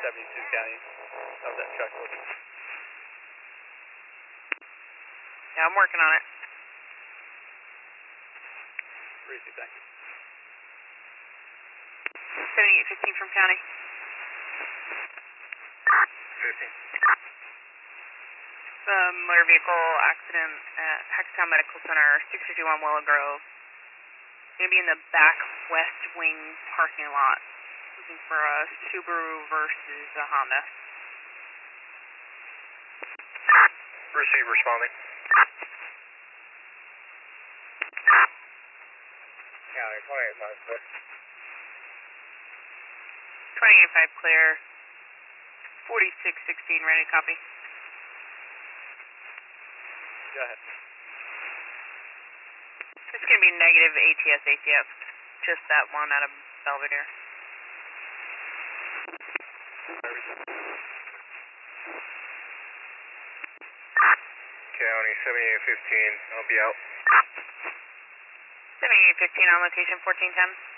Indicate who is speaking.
Speaker 1: 72 County. How's that truck looking?
Speaker 2: Yeah, I'm working on it.
Speaker 1: Receive, thank you.
Speaker 2: 7815 from County.
Speaker 1: 15.
Speaker 2: Motor vehicle accident at Hackettstown Medical Center, 651 Willow Grove. Gonna be in the back west wing parking lot. Looking for a Subaru versus a Honda.
Speaker 1: Receive, responding.
Speaker 3: County 28 clear.
Speaker 2: 28-5 clear. 4616 ready to copy.
Speaker 1: Go ahead.
Speaker 2: It's gonna be negative ATS ATF. Just that one out of Belvedere.
Speaker 3: County 7815, I'll be out.
Speaker 2: 7815 on location 1410.